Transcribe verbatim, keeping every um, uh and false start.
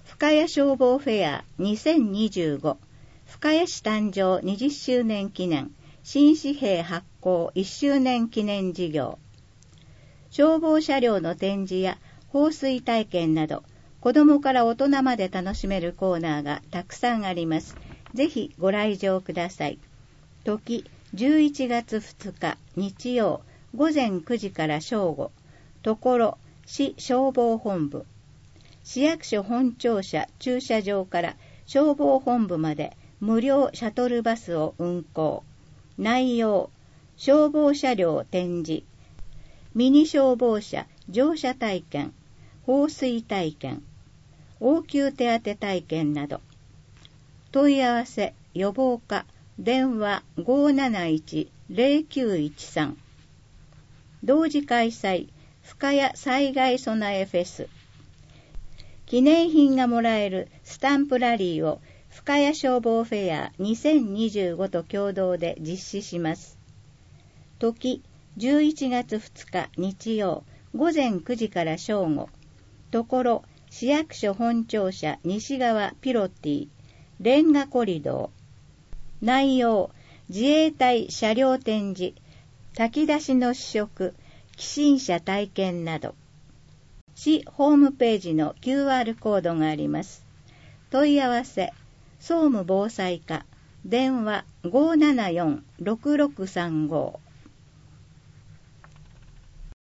深谷消防フェアにせんにじゅうご深谷市誕生にじゅっしゅうねん記念新紙幣発行いっしゅうねん記念事業、消防車両の展示や放水体験など子どもから大人まで楽しめるコーナーがたくさんあります。ぜひご来場ください。時じゅういちがつふつか日曜午前くじから正午、ところ市消防本部、市役所本庁舎駐車場から消防本部まで無料シャトルバスを運行。内容、消防車両展示、ミニ消防車乗車体験、放水体験、応急手当体験など。問い合わせ予防課電話 ごーなないちーぜろきゅういちさん。同時開催深谷災害備えフェス。記念品がもらえるスタンプラリーを深谷消防フェアにせんにじゅうごと共同で実施します。時じゅういちがつふつか日曜午前くじから正午、ところ市役所本庁舎西側ピロティレンガコリドー。内容、自衛隊車両展示、炊き出しの試食、起震車体験など。市ホームページの キューアール コードがあります。問い合わせ、総務防災課、電話 ごーななよんーろくろくさんご。